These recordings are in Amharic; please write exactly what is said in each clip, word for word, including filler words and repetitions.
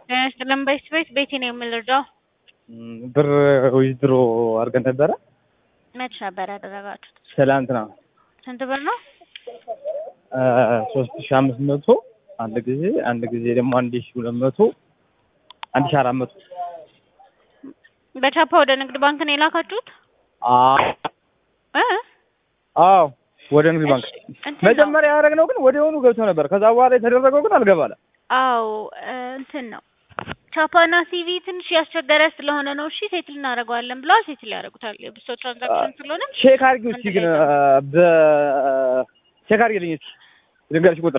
ስለምበይስ ቤት ቤቴ ነው የምልረዳው። ብር ዊዝድሮ አድርገን ነበረ። መች ነበር ያደረጋችሁት? ትላንትና። ስንት ብር ነው? ሶስት ሺህ አምስት መቶ አንድ ጊዜ አንድ ጊዜ ደግሞ አንድ ሺህ ሁለት መቶ አንድ ሺህ አራት መቶ በቻፓ ወደ ንግድ ባንክ ነው የላካችሁት? አዎ እ አዎ ወደ ንግድ ባንክ መጀመሪያ ያደረግነው ግን ወዲያውኑ ገብቶ ነበር። ከዛ በኋላ የተደረገው ግን አልገባለ። አዎ እንትን ነው ቻፓና ሲቪ ትንሽ ያስቸገረ ስለሆነ ነው። እሺ ሴትል እናደርገዋለን ብለው ሴትል ያደርጉታል። የብሶ ትራንዛክሽን ስለሆነ ቼክ አድርጊው እስኪ ግን በ ቼክ አድርጊልኝ እስኪ ልንገርሽ ቁጥር።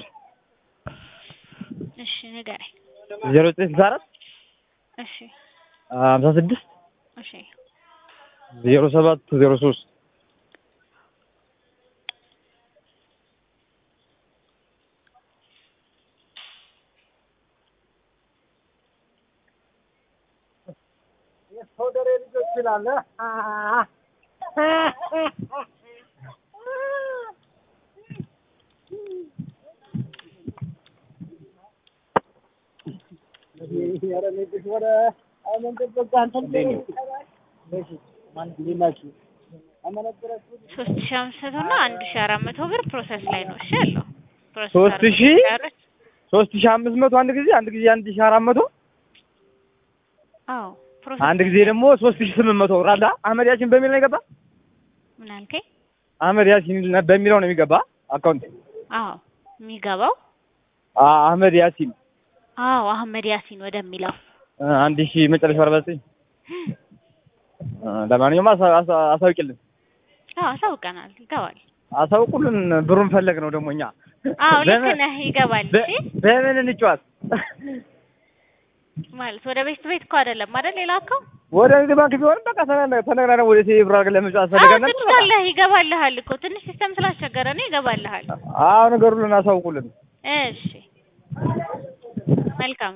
እሺ ንገረኝ። ዜሮ ዘጠኝ ስልሳ አራት እሺ ሀምሳ ስድስት እሺ ዜሮ ሰባት ዜሮ ሶስት ሆደሬ ልጆች ይላል። ሶስት ሺህ አምስት መቶ እና አንድ ሺህ አራት መቶ ብር ፕሮሰስ ላይ ነው። እሺ ያለው ሶስት ሺህ ሶስት ሺህ አምስት መቶ አንድ ጊዜ አንድ ጊዜ አንድ ሺህ አራት መቶ አዎ አንድ ጊዜ ደግሞ ሶስት ሺህ ስምንት መቶ ብር አለ። አህመድ ያሲን በሚል ነው የገባ። ምን አልከኝ? አህመድ ያሲን በሚለው ነው የሚገባ አካውንት። አዎ የሚገባው አህመድ ያሲን። አዎ አህመድ ያሲን ወደሚለው አንድ ሺህ መጨረሻው አርባ ዘጠኝ ለማንኛውም አሳውቂልን። አዎ አሳውቀናል። ይገባል። አሳውቁልን። ብሩን ፈለግ ነው ደግሞ እኛ። አዎ ልክ ነህ። ይገባል። እሺ በምን እንጫወት ማለት ወደ ቤት ቤት እኮ አይደለም አይደል? የላከው ወደ ንግድ ባንክ ቢሆን በቃ ተነግረን ወደ ቴሌ ብር አድርገን ለመጫወት ፈልገን ነበር። ትችላለህ። ይገባልሃል እኮ ትንሽ ሲስተም ስላስቸገረ ነው። ይገባልሃል። አዎ ነገሩን አሳውቁልን። እሺ መልካም